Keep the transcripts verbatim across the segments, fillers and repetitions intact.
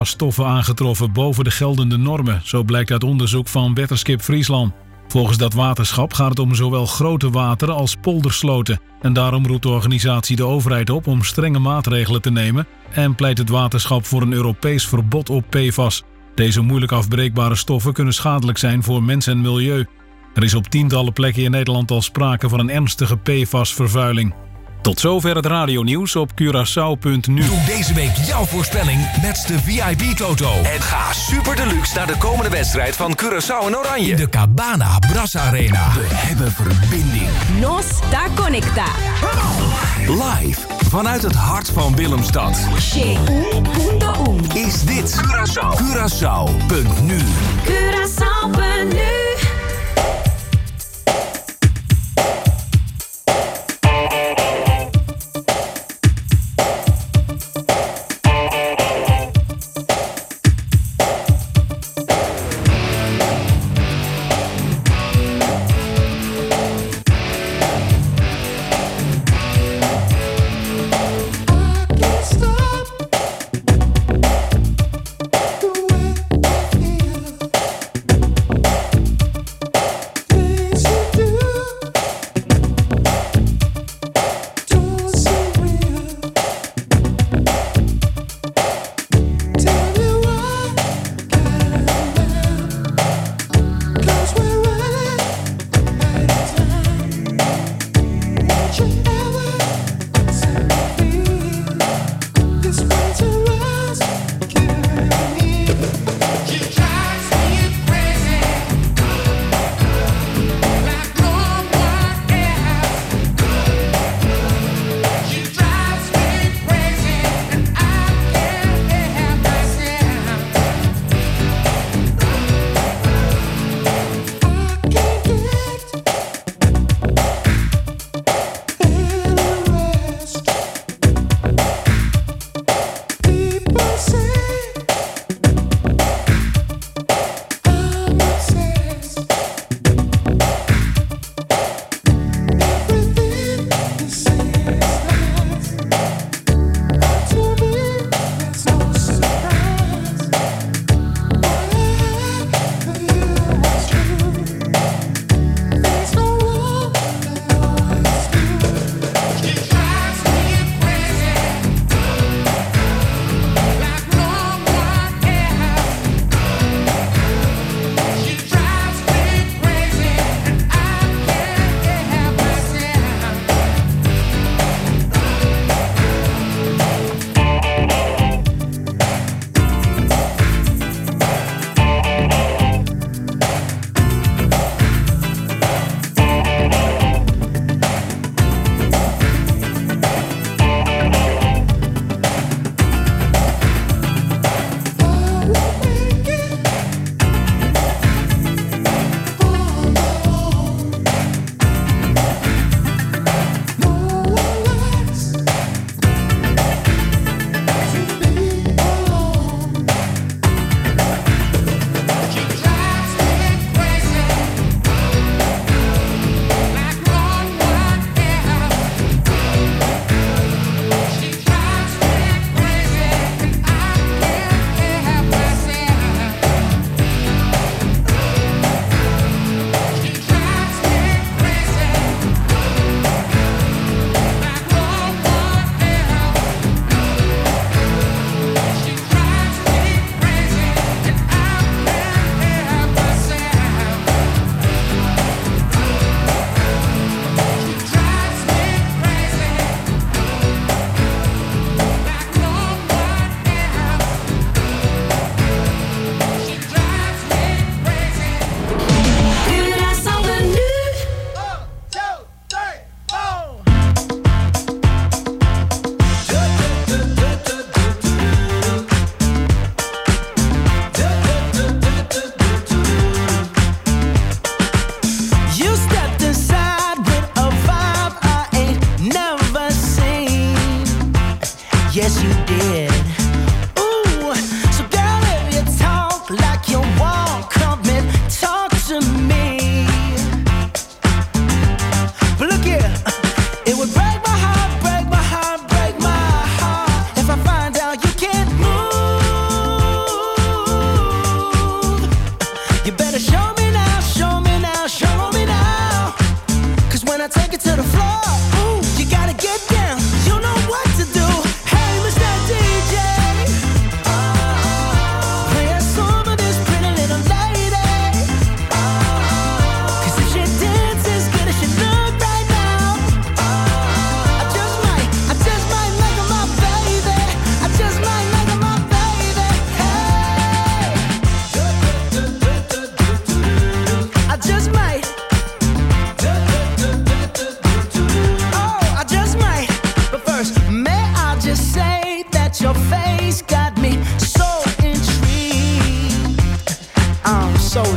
stoffen aangetroffen boven de geldende normen. Zo blijkt uit onderzoek van Weatherskip Friesland. Volgens dat waterschap gaat het om zowel grote wateren als poldersloten. En daarom roept de organisatie de overheid op om strenge maatregelen te nemen en pleit het waterschap voor een Europees verbod op P F A S. Deze moeilijk afbreekbare stoffen kunnen schadelijk zijn voor mens en milieu. Er is op tientallen plekken in Nederland al sprake van een ernstige P F A S-vervuiling. Tot zover het radionieuws op Curaçao punt nu. Doe deze week jouw voorspelling met de V I P-toto. En ga super deluxe naar de komende wedstrijd van Curaçao en Oranje. In de Cabana Bras Arena. We hebben verbinding. Nos está conecta. Live vanuit het hart van Willemstad. Is dit Curaçao. Curaçao punt nu. Curaçao punt nu.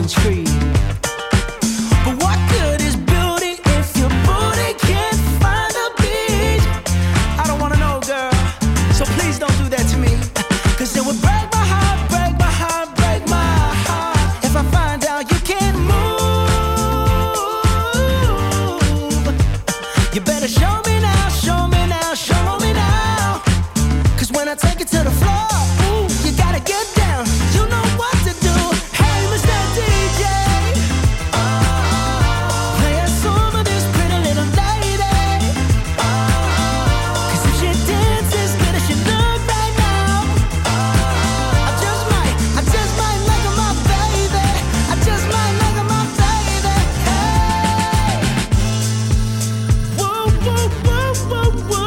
one's free. But what good is beauty if your booty can't find a beat? I don't wanna know, girl, so please don't do that to me. Cause it would break my heart, break my heart, break my heart if I find out you can't move. You better show me now, show me now, show me now. Cause when I take it to the floor, ooh, you gotta get down. You know what to do. Hey, Mister D J, oh, play a song for this pretty little lady. Oh, cause if she dances good as she look right now, oh, I just might, I just might make her my baby. I just might make her my baby. Hey, whoa, whoa, whoa, whoa, whoa.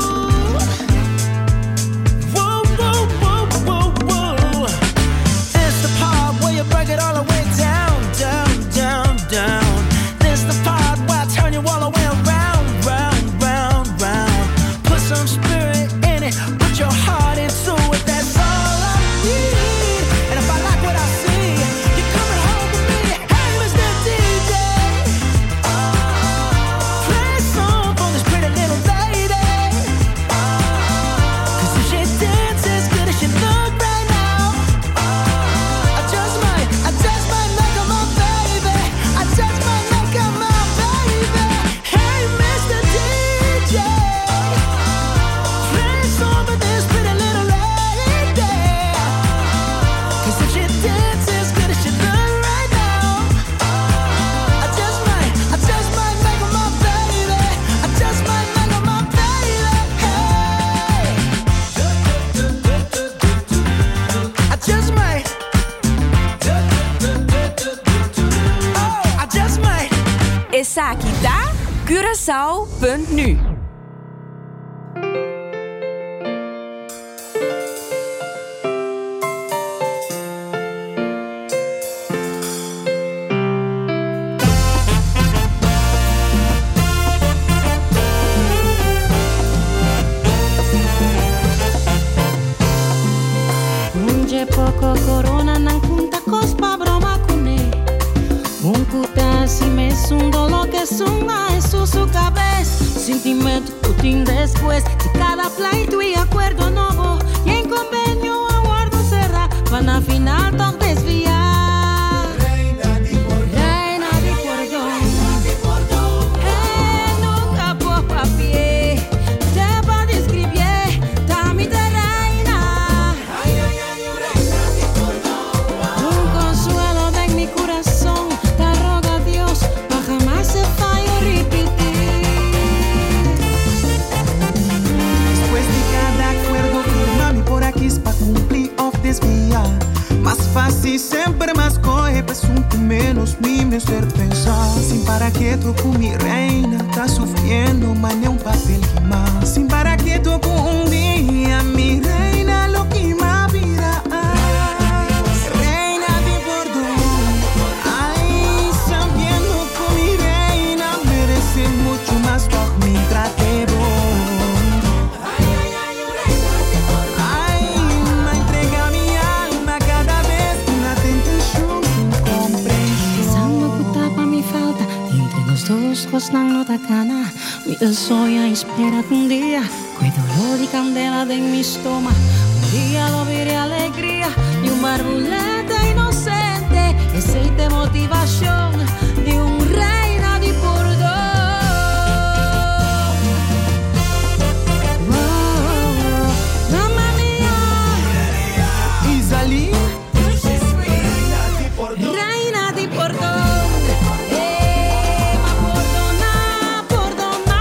Whoa, whoa, whoa, whoa, whoa. It's the part where you break it all the way down, down, down, down. This the part where I turn you all the way around, round, round, round. Put some spirit in it, put your heart into it. That's all I need. And if I like what I see, you're coming home with me. Hey, Mister D J, oh, play a song for this pretty little lady. Cause if she dances good as she look right now, I just might, I just might make her my baby. I just might make her my baby. Hey, Mister D J, play a song for this pretty little lady. Cause if she dances good as she look right now, I just might, I just might make her my baby. I just might make her my baby. Hey, I just might. Oh, I just might. Essa aqui tá Curaçao punt nu. Munje poco corona nan kunta cospa broma kune. Um kuta si me sundo lo que sunga en su su cabeza. Sentimento putin después de cada pleito y acuerdo nuevo. Y en convenio aguardo cerrar para final todo desviar. Reina di cordón, eh, nunca por papier. Te va describir, dame de reina. Un consuelo de mi corazón, te roga a Dios, para jamás se fallo repetir. Después de cada acuerdo firmado por aquí es pa' cumplir o desviar. Más fácil sempre más corre, presunto menos mi me ser pensar. Sin para que tu con mi reina, tá sufriendo, mas nem um papel que más. Sin para que tu con un día, mi reina, lo que más vida. Reina de perdón, ay, sabiendo que mi reina merece mucho más por mi trate bon. Ay, me entrega mi alma cada vez una tentación sin comprensión. Pensando que tapa mi falta, entre los dos gozan nota cana. Mi deseo espera que un día, con dolor y candela de mi estómago, un día lo veré alegría y un barbulete inocente, ese de motivación de un reina de perdón. Oh, mamma mía, Isalie, reina de perdón. Eh, ma perdona, perdona,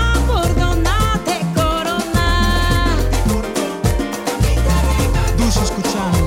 perdona, te corona. Ducha escuchando.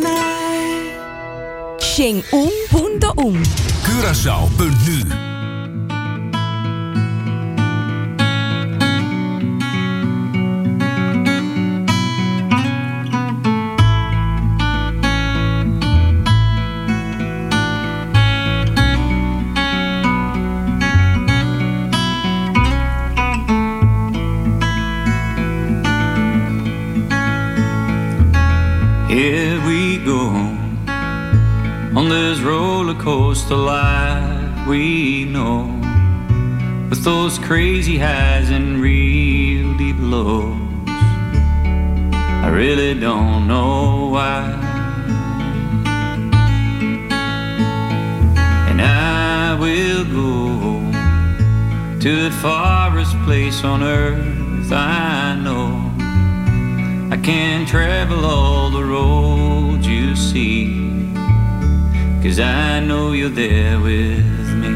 night. Shing un punto un. Curaçao punt nu. Here we go on this roller coaster life we know, with those crazy highs and real deep lows. I really don't know why, and I will go to the farthest place on earth I know. I can't travel all the roads you see, 'cause I know you're there with me.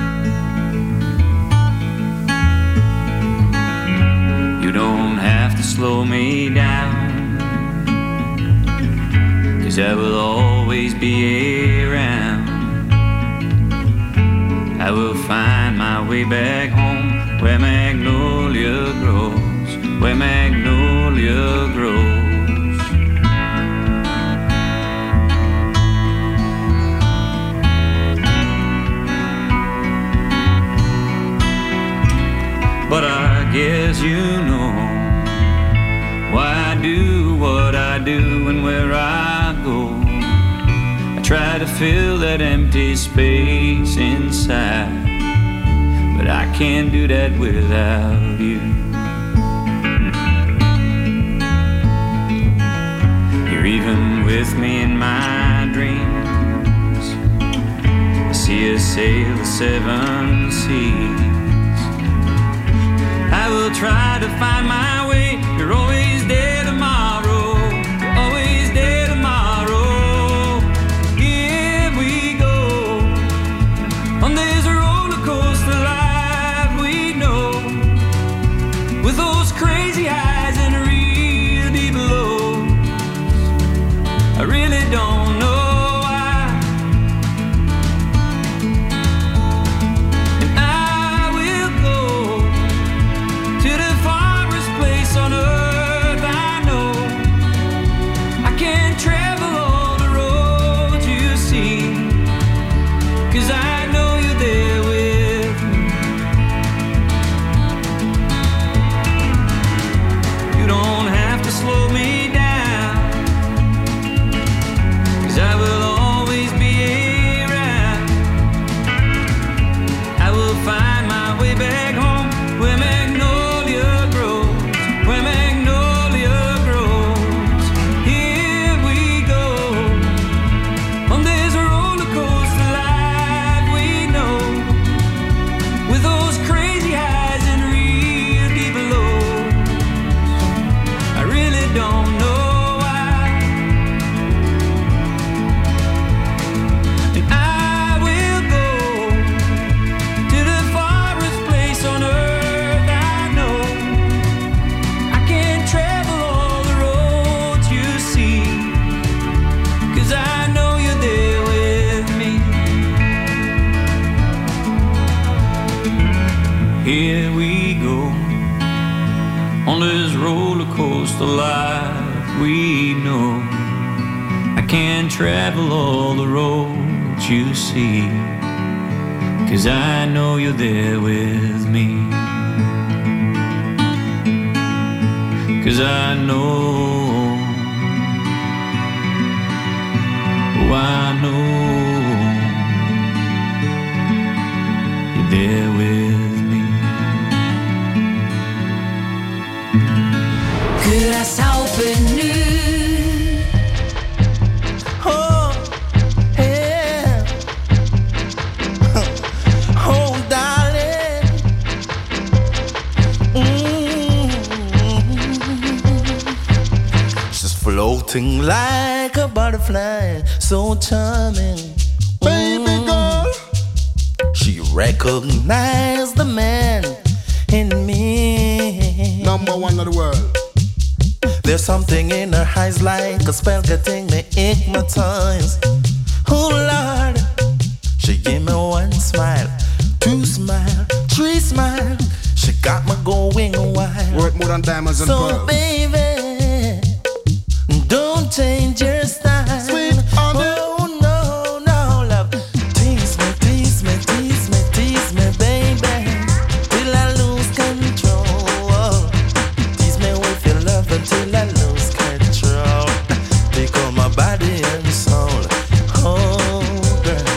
You don't have to slow me down, 'cause I will always be around. I will find my way back home, where magnolia grows, where magnolia grows. But I guess you know why I do what I do and where I go. I try to fill that empty space inside, but I can't do that without you. You're even with me in my dreams. I see us sail the seven seas. I will try to find my way. You're always there tomorrow. You're always there tomorrow. Here we go on this roller coaster life we know, with those crazy highs and real deep lows. I really don't know. Here we go on this roller coaster life we know. I can't travel all the roads you see, 'cause I know you're there with me. 'Cause I know, oh I know you're there with me. Curaçao punt nu. Oh, yeah. Oh, darling. Mm-hmm. She's floating like a butterfly, so charming. Baby girl. She recognized the man in me. Number one of the world. There's something in her eyes like a spell getting me hypnotized. Oh Lord, she gave me one smile, two smile, three smile. She got me going wild. Worth more than diamonds and so pearls. baby, don't change your style. Sweet honey. Oh no, no love. Tease me, tease me, tease me, tease me, baby, till I lose control. Tease me with your love until I lose control. Take on my body and soul. Oh girl.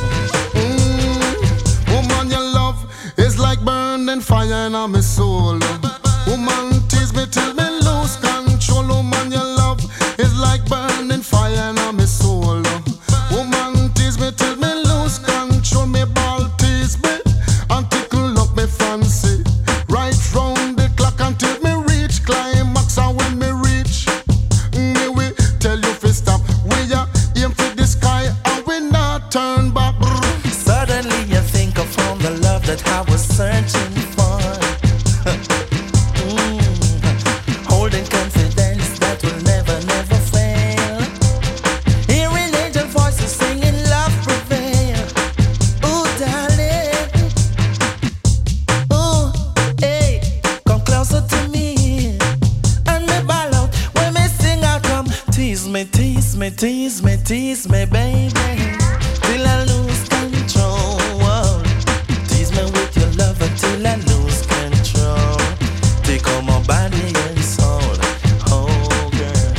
Mm, woman, your love is like burning fire in my soul. Woman, tease me till me lose control. Woman, your love is like burning fire in my soul. Woman, tease me till me lose control. Me ball tease me and tickle up me fancy. Right round the clock until me reach climax. And when me reach, me we tell you fi stop. We are aim for the sky and we not turn back. Suddenly you think I found the love that I was searching for. Mm. Holding confidence that will never, never fail. Hearing angel voices singing love prevail. Ooh, darling. Ooh, hey, come closer to me. And me ball out when me sing out, come tease me, tease me, tease me, tease me, baby, till I lose control. Tease me with your love until I lose control. Take on my body and soul. Oh girl.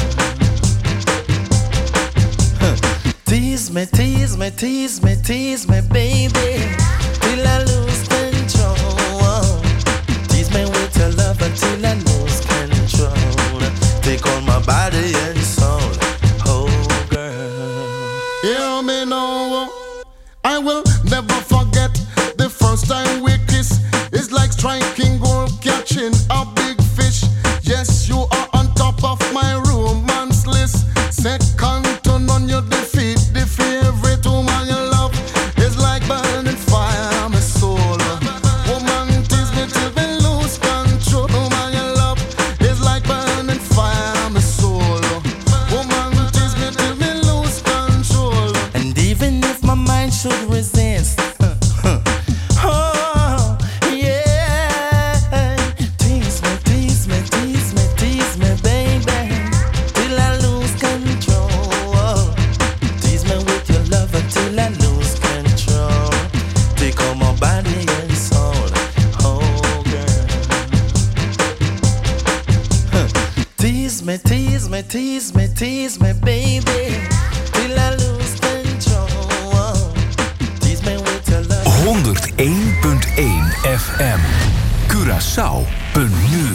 Huh. Tease me, tease me, tease me, tease me, baby, till I lose control. Tease me with your love until I lose control. Take on my body and soul. Oh girl. Hear me now, I will never forget the first time we kiss. It's like striking gold, catching a big fish. Yes, you are on top of my romance list. Second to none, you defeat the favorite woman you love. It's like burning fire, my soul. Woman, tease me till we lose control. Woman you love, it's like burning fire, my soul. Woman, tease me till we lose control. And even if my mind should resist, oh yeah, tease me, tease me, tease me, tease me, baby, till I lose control. Tease me with your love until I lose control. Take on my body and soul. Oh girl. Huh. Tease me, tease me, tease me, tease me, baby, till I lose control. Tease me with your love. honderd één punt één F M. Curaçao.nu.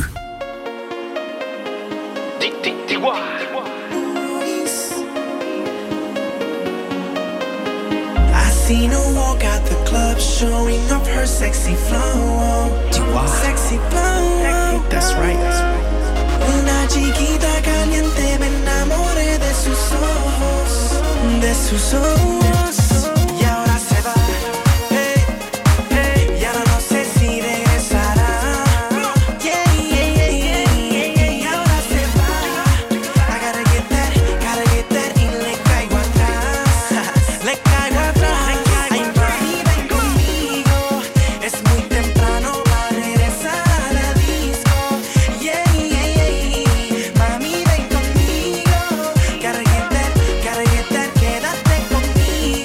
I seen her walk out the club, showing off her sexy flow. Sexy flow. That's right. Una chiquita caliente, me enamoré de sus ojos, de sus ojos. Y ahora se va. Hey, hey. Y ahora no sé si regresará. Yeah, yeah, yeah, yeah, yeah. Y ahora se va. I gotta get that, gotta get that. Y le caigo atrás. Le caigo atrás. Ay, mami, ven conmigo. Es muy temprano para regresar a la disco. Yeah, yeah, yeah. Mami, ven conmigo. Gotta get that, gotta get that. Quédate conmigo.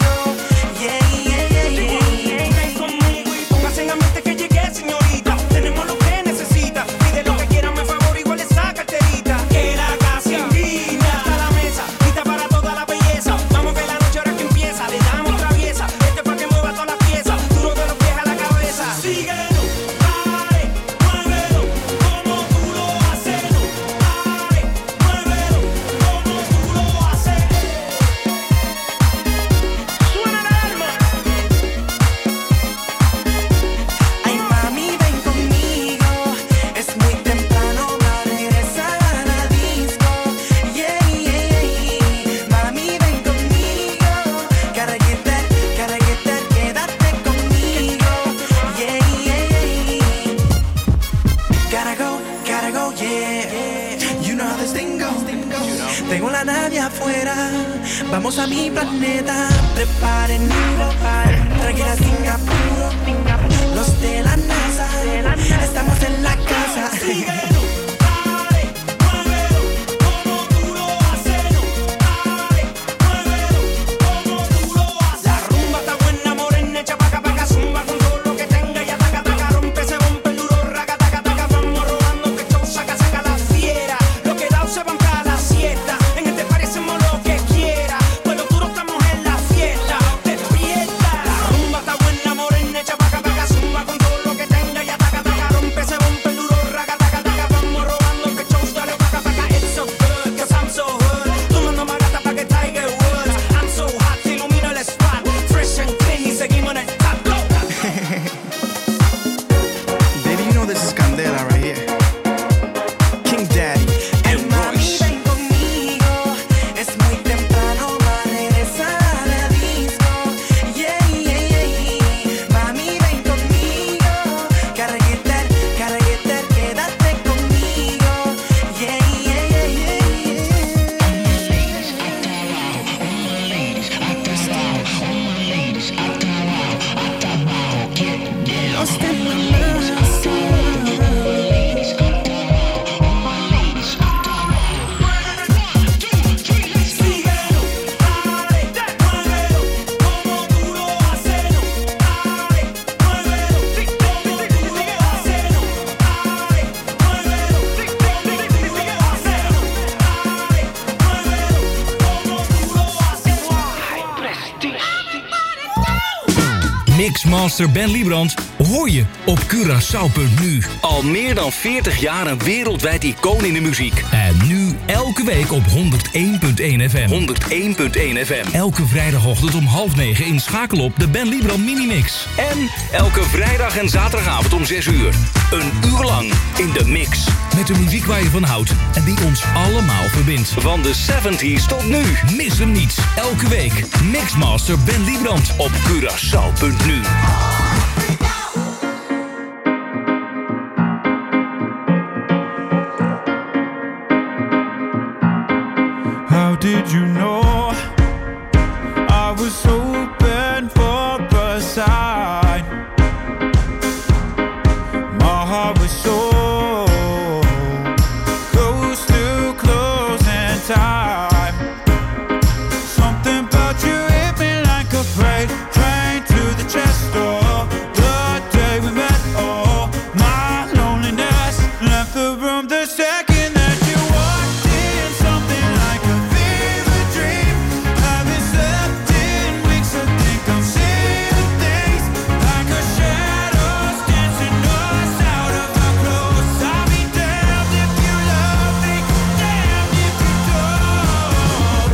Vamos a mi planeta, preparen un tranquila sin apuro. Los de la NASA, estamos en la casa. Mixmaster Ben Liebrand hoor je op Curaçao punt nu. Al meer dan veertig jaar een wereldwijd icoon in de muziek. En nu elke week op honderd één punt één F M. honderd één punt één F M. Elke vrijdagochtend om half negen inschakel op de Ben Liebrand Minimix. En elke vrijdag en zaterdagavond om zes uur. Een uur lang in de mix. Met de muziek waar je van houdt en die ons allemaal verbindt. Van de zeventig's tot nu. Mis hem niet. Elke week Mixmaster Ben Liebrand op Curaçao punt nu. How did you know I was open for a sign? My heart was so close to closing time. Something about you hit me like a freight train to the chest door. The day we met, oh, my loneliness left the room the second that you walked in. Something like a fever dream. Haven't slept in weeks. I think I'm seeing things like a shadows dancing us out of our clothes. I'll be damned if you love me, damned if you don't.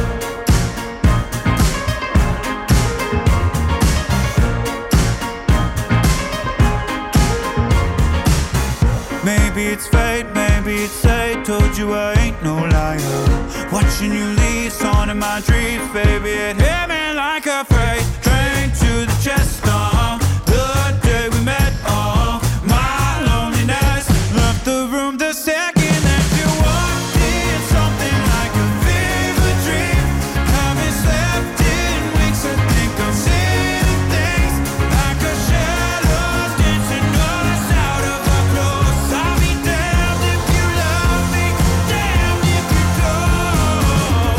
Maybe it's fate, maybe it's fate. Told you I ain't no liar. Watching you leave, on in my dreams, baby. It hit me like a freight train to the chest. Uh, the day we met, uh, my loneliness left the room the second that you walked in. Something like a fever dream. Haven't slept in weeks. I think I'm seeing things like a shadows dancing us out of our clothes. I'll be damned if you love me, damned if you don't.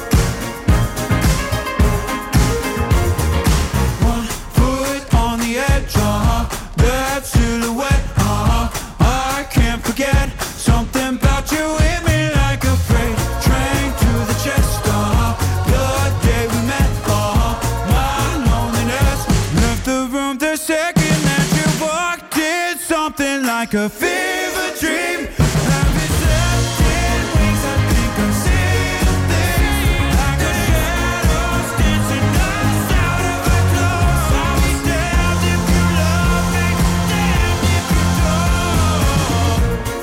One foot on the edge, uh-huh. That silhouette, uh-huh. I can't forget. Something about you hit me like a freight train to the chest, uh-huh. The day we met, uh-huh. My loneliness left the room the second that you walked in. Something like a fever dream. Haven't slept in weeks. I think I'm seeing things like a shadows dancing us out of our clothes. I'll be damned if you love me, damned if you don't.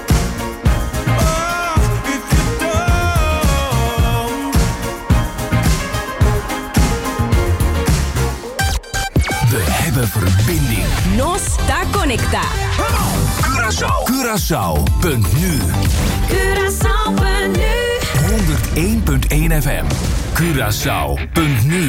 Oh, if you don't. We hebben verbinding. Nos está conecta. Curaçao. Curaçao punt nu. Curaçao punt nu. honderd één punt één F M. Curaçao punt nu.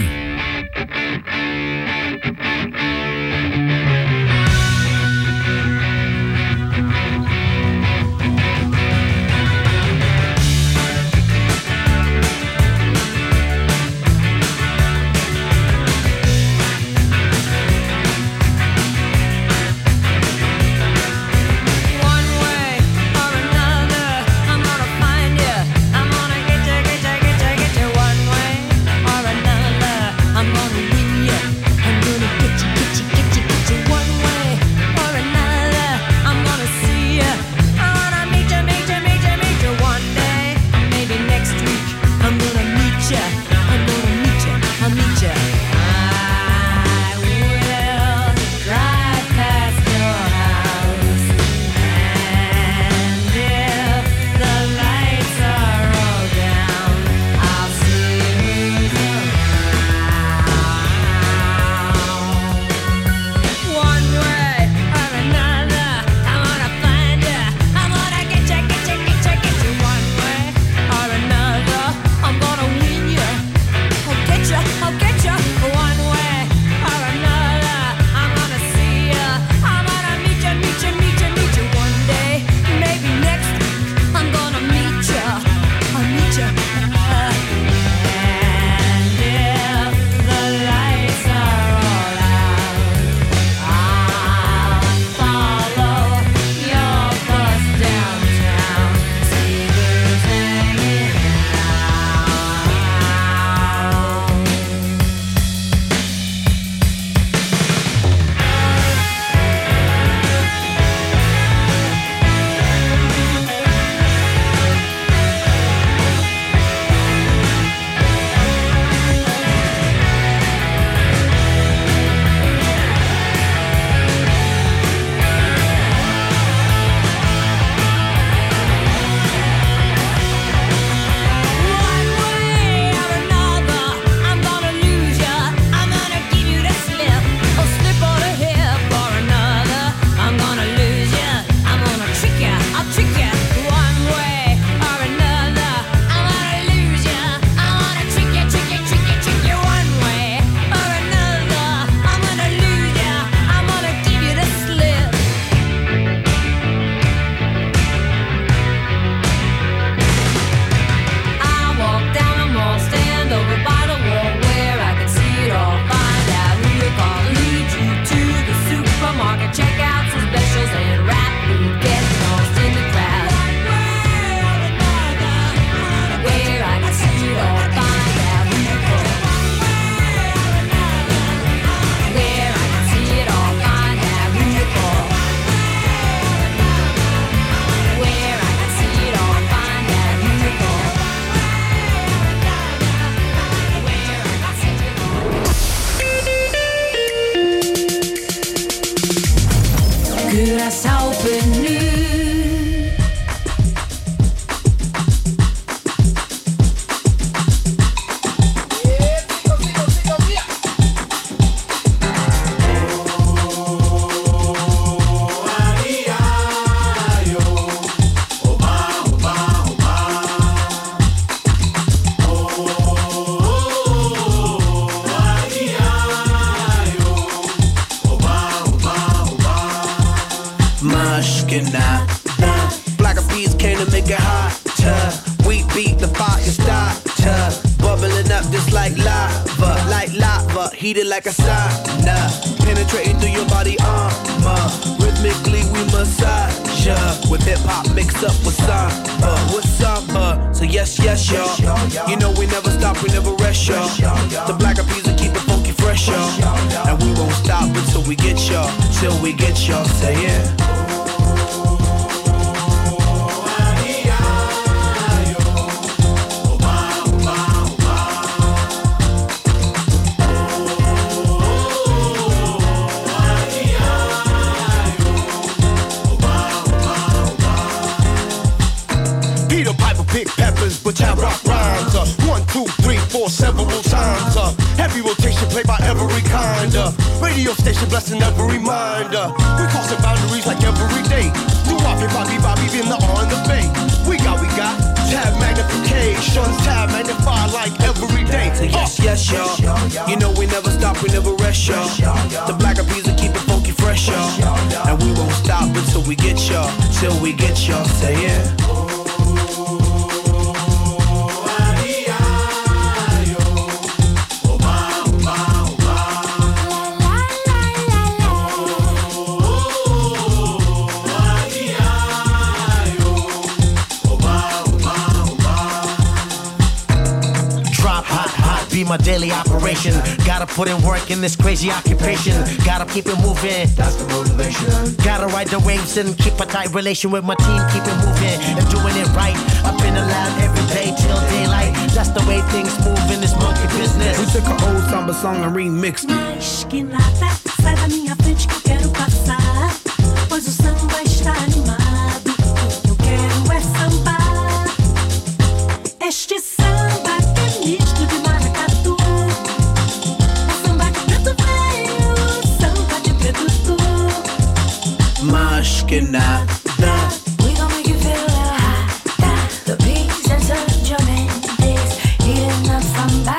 Black eyed peas came to make it hotter. We beat the fire starter, bubbling up just like lava, like lava, heated like a sauna, penetrating through your body armor. Rhythmically we massage ya, with hip hop mixed up with samba, with samba. So yes, yes, y'all. You know we never stop, we never rest, y'all. The black eyed peas will keep it funky fresh, y'all. And we won't stop until we get y'all, till we get y'all. Say yeah. Big peppers, but I rock rhymes. Uh, one, two, three, four, several times. Uh, heavy rotation played by every kind. Uh, radio station blessing every mind. Uh, we crossing boundaries like every day. Do Bobby, Bobby, Bobby, in the on the bay. We got, we got tab magnification, tab magnified like every day. yes, y'all. You know we never stop, we never rest, y'all. The Black Eyed Peas will keep it funky fresh, y'all. And we won't stop until we get y'all, till we get y'all. Say yeah. Be my daily operation. Gotta put in work in this crazy occupation. Gotta keep it moving. That's the motivation. Gotta ride the waves and keep a tight relation with my team. Keep it moving and doing it right. Up in the lab every day till daylight. That's the way things move in this monkey business. We took an old samba song and remixed it. Mas que nada, sai da minha frente que eu quero passar. Pois o samba está animado. Eu quero é sambar. Este samba que é misto de maracatu. É samba de preto velho, samba de preto tu. Mas que nada. We gon' make you feel hot. The beats and such your mendes. Eating up samba.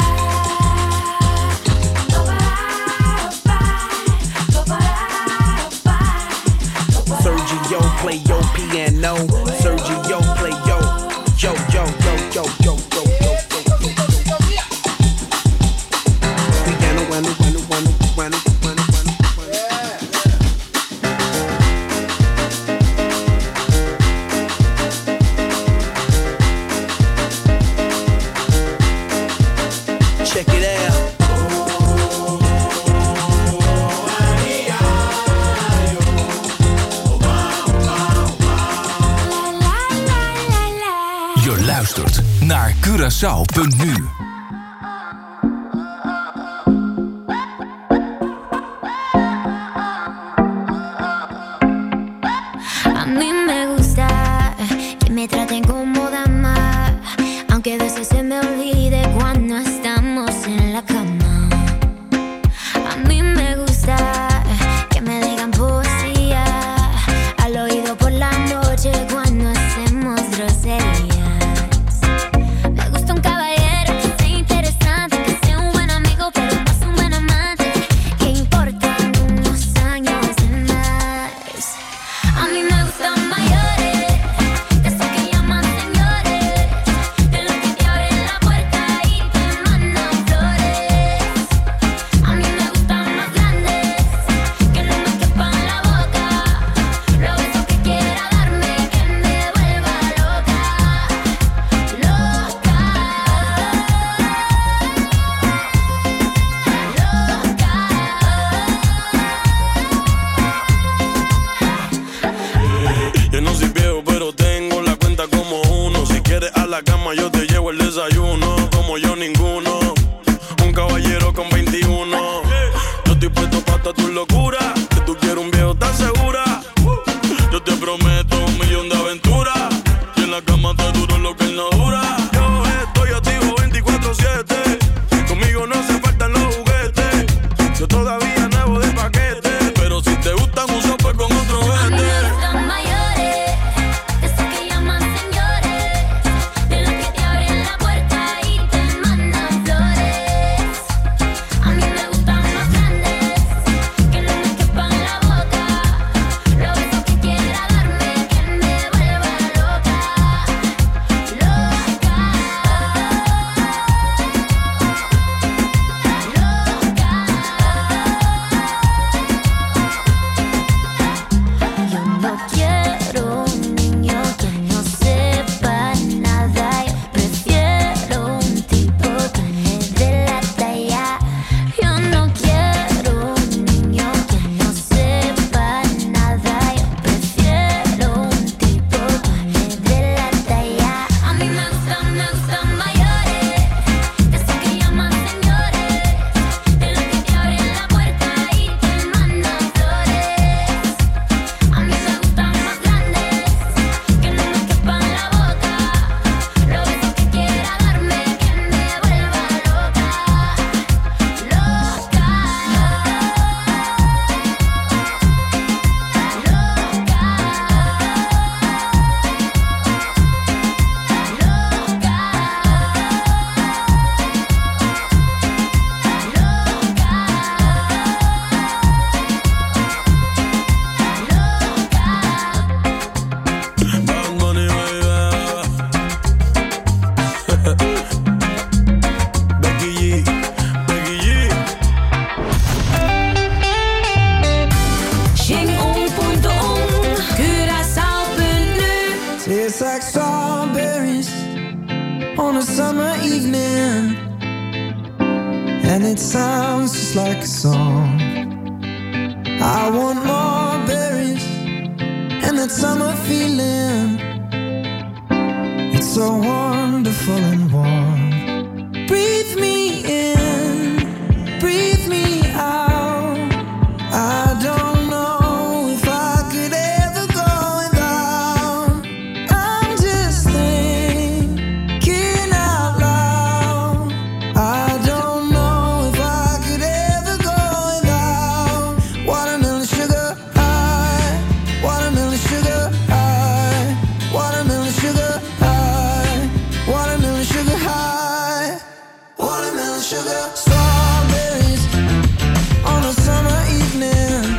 Sergio play your piano. Sergio play yo, yo, yo, yo, yo, yo, yo, yo, yo, yo. Piano, piano, piano, piano, piano, piano, piano. Check it out. Je luistert naar Curaçao punt nu. A mí me gusta que me traten como dama, aunque a veces se me olvide cuando estamos en la cama. A mí me gusta que me digan poesía al oído por la noche cuando hacemos groserías. Me gusta un caballero que it sounds just like a song. I want more berries and that summer feeling. It's so wonderful and warm. Breathe me in, breathe me out. I don't know if I could ever go without. I'm just thinking out loud. I don't know if I could ever go without watermelon sugar high, watermelon sugar high, watermelon sugar high, watermelon sugar high, watermelon sugar. Strawberries on a summer evening.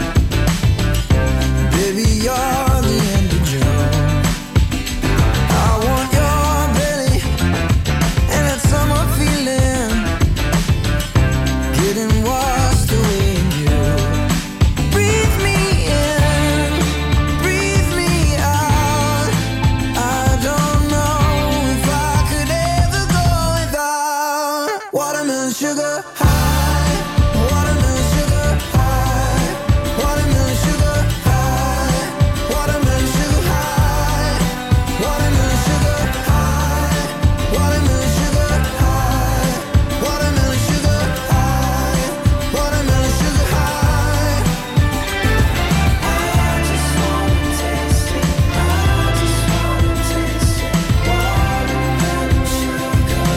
Baby, you're the end of June. I want your belly and that summer feeling, getting washed away in you. Breathe me in, breathe me out. I don't know if I could ever go without watermelon sugar high, watermelon sugar high, watermelon sugar high, watermelon sugar high, watermelon sugar high, watermelon sugar high, watermelon sugar high, watermelon sugar high. I just wanna taste it. I just wanna taste it. Watermelon sugar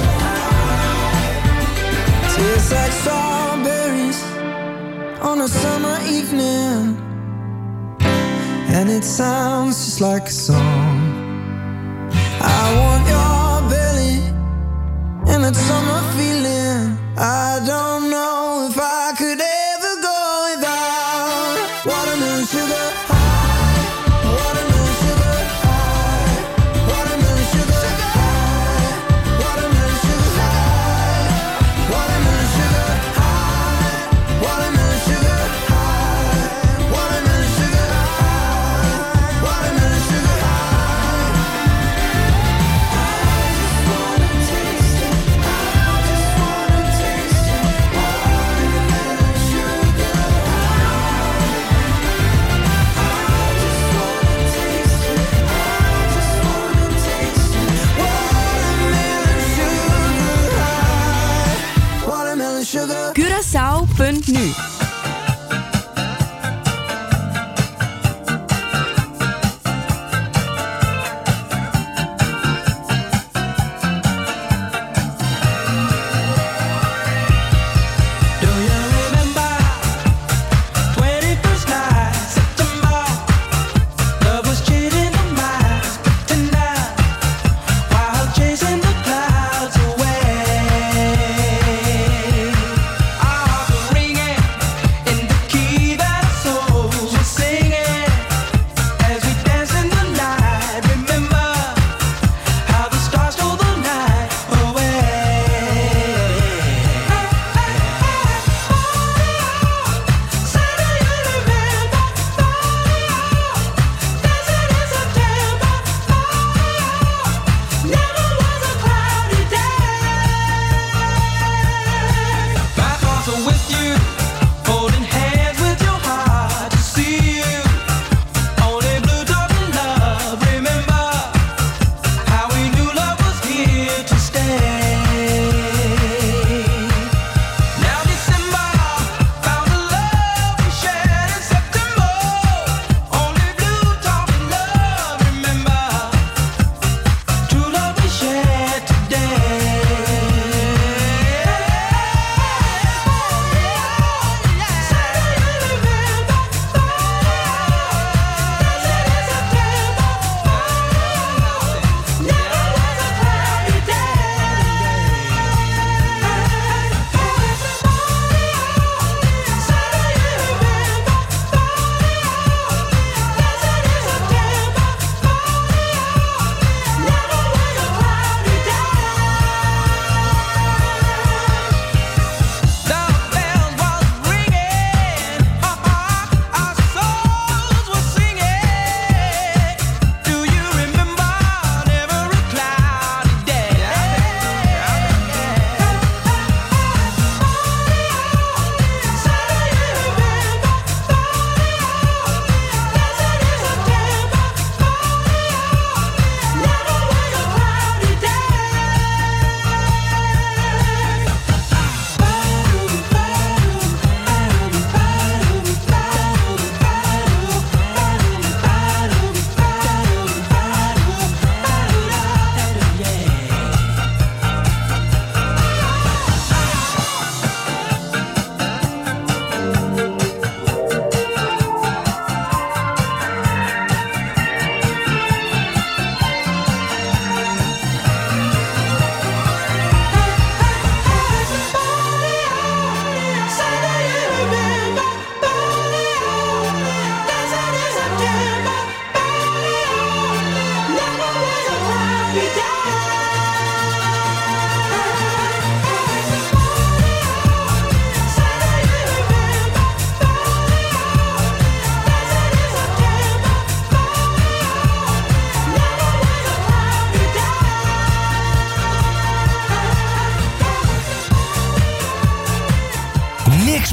high. Tastes like strawberries on a summer evening, and it sounds just like a song. I want your belly and that summer feeling. I don't know if I could ever go without watermelon sugar high, watermelon sugar high, watermelon sugar high, watermelon sugar high, watermelon sugar high, watermelon sugar high, watermelon sugar high, watermelon sugar high. I just wanna taste it. I just wanna taste it. Watermelon sugar high. I just wanna taste it. I just wanna taste it. Watermelon sugar high. Watermelon sugar. Curaçao punt nu. Do you remember twenty-first night, September? Love was cheating on minds, pretender, while chasing the clouds away. Our hearts were ringing,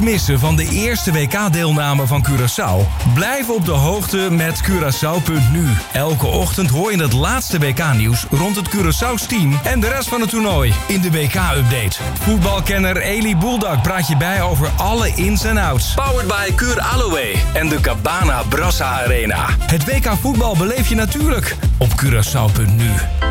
missen van de eerste W K-deelname van Curaçao? Blijf op de hoogte met Curaçao punt nu. Elke ochtend hoor je het laatste W K-nieuws rond het Curaçao's team en de rest van het toernooi in de W K-update. Voetbalkenner Eli Boeldak praat je bij over alle ins en outs. Powered by Cure Aloe en de Cabana Brassa Arena. Het W K voetbal beleef je natuurlijk op Curaçao punt nu.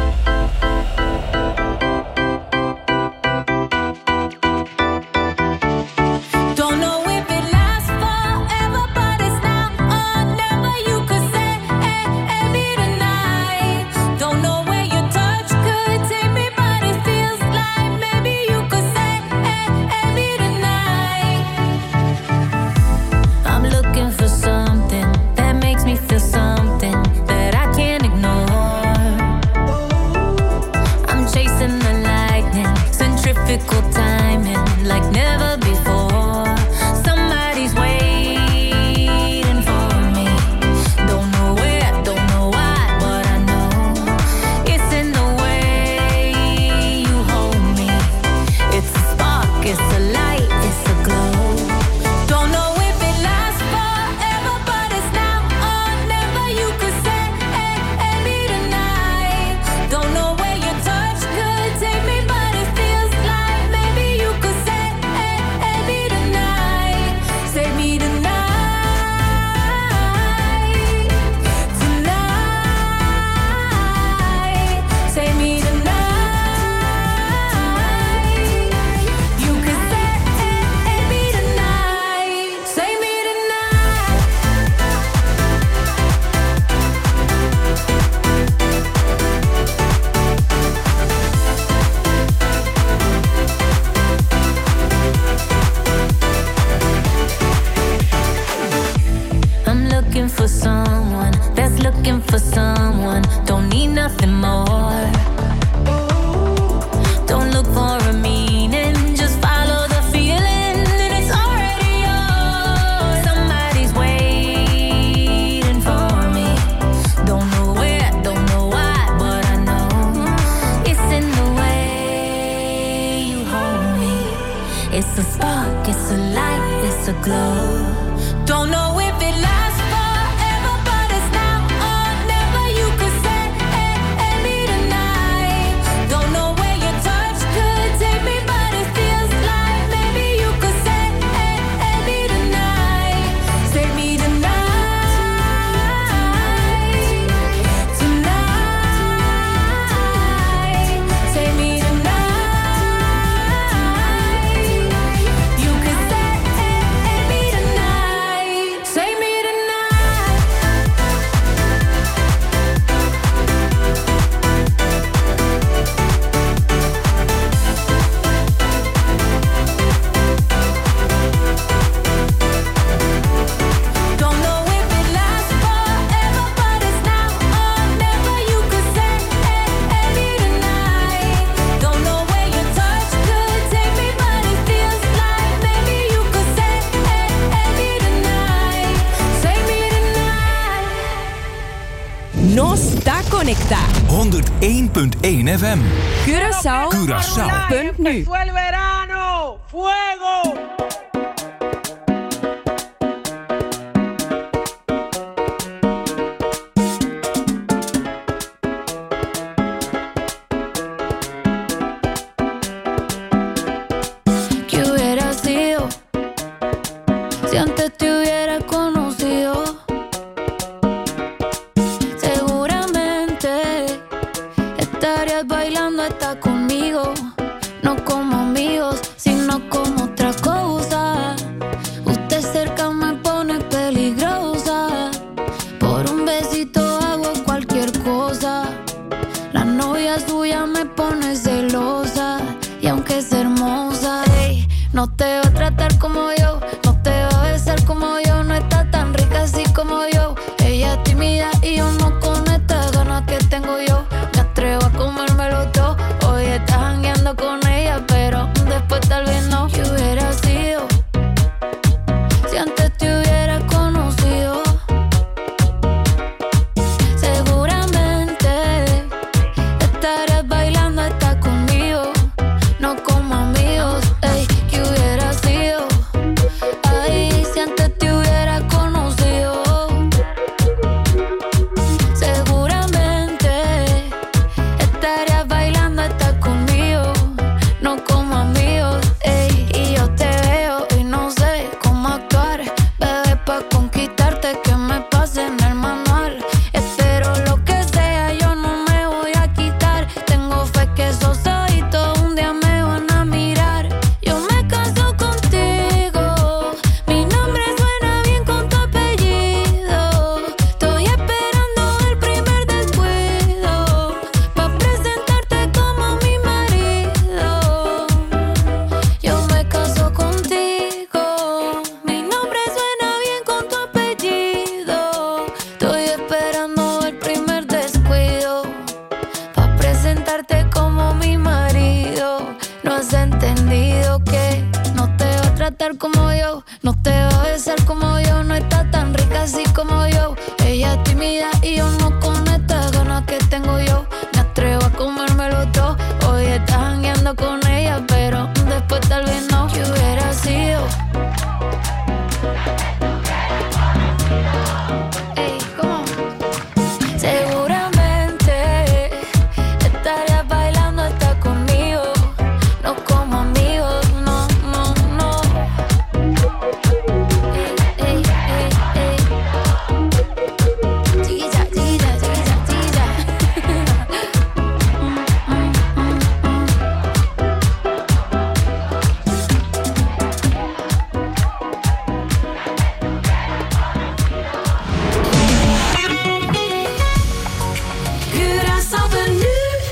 honderd één punt één F M. Curaçao. Curaçao. Punt nu. Fue el verano. Fuego. ¿Qué hubiera sido si antes te hubiera conocido? Estarías bailando hasta conmigo, no como amigos, sino como otra cosa. Usted cerca me pone peligrosa, por un besito hago cualquier cosa. La novia suya me pone celosa, y aunque es hermosa, hey, no te va a tratar como yo, no te va a besar como yo, no está tan No te va a besar como yo, no está tan rica así como yo. Ella es tímida y yo no con estas ganas que tengo yo. Me atrevo a comérmelo todo. Hoy estás jangueando con ella, pero después tal vez no. ¿Qué hubiera sido? Ey, ¿cómo? Seguramente estarías bailando hasta conmigo. No como amigos, no, no, no. Ey, ey, ey, ey. Chiquilla, chiquilla, chiquilla, chiquilla. Curaçao venu.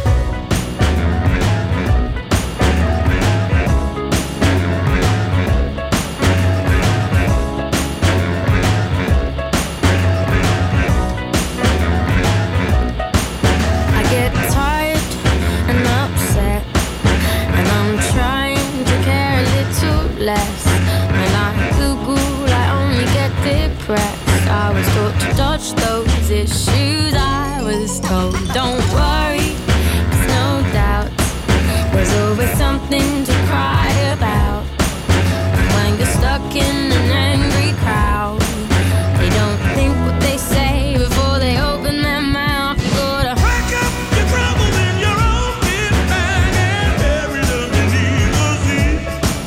I get tired and upset, and I'm trying to care a little less. When I Google, I only get depressed. I was taught to dodge those issues. I was told, don't worry, there's no doubt. There's always something to cry about. When you're stuck in an angry crowd, they don't think what they say before they open their mouth. You gotta pack up your troubles in your own kit bag and bury them beneath the sea.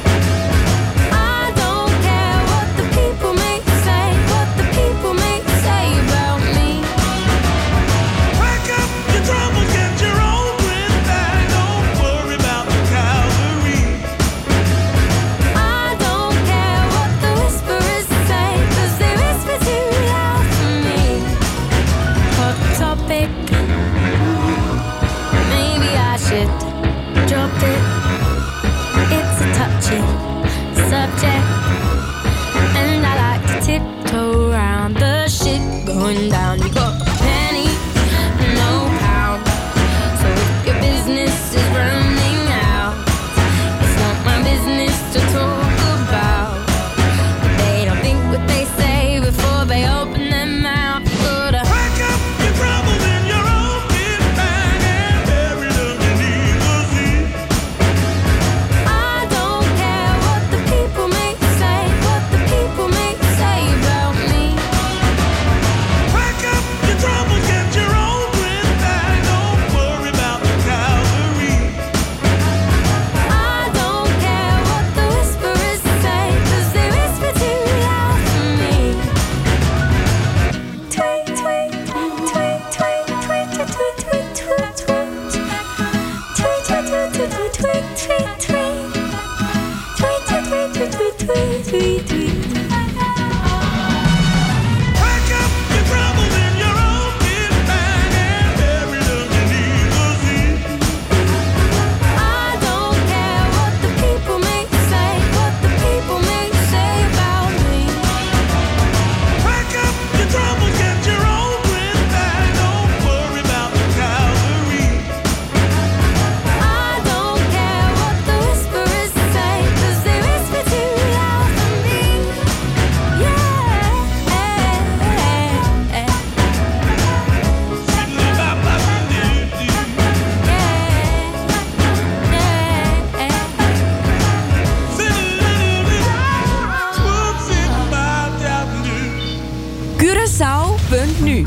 I don't care what the people may say, what the people may say about me. Pack up your troubles, get your own kit bag. Don't worry about the cavalry. I don't care what the whisperers say, 'cause they whisper too loud for me. Hot topic, maybe I should drop it. It's a touchy subject, and I like to tiptoe around the shit going down. You got a penny, no pound. So if your business is running out, it's not my business to talk about. But they don't think what they say before they open their mouth. You gotta pack up your troubles in your own kit bag and bury them beneath the sea. I don't care what the people may say, what the people may say about me. Pack up your troubles, get your own kit bag. Don't worry about the cavalry. I don't care what the whisperers say, 'cause they whisper too loud for me. Tweet, tweet, tweet, tweet, tweet, tweet, tweet, tweet, tweet, tweet. Tweet, tweet, tweet, tweet, tweet, tweet, tweet, tweet. Tweet, tweet, tweet, tweet, tweet, tweet, tweet, tweet. Pack up your troubles in your own kit bag and bury them beneath the sea. I don't care what the people may say, what the people may say about me. Pack up your troubles, get your own kit bag. Don't worry about the cavalry. I don't care what the whisperers say, 'cause they whisper too loud for me. Curaçao punt nu.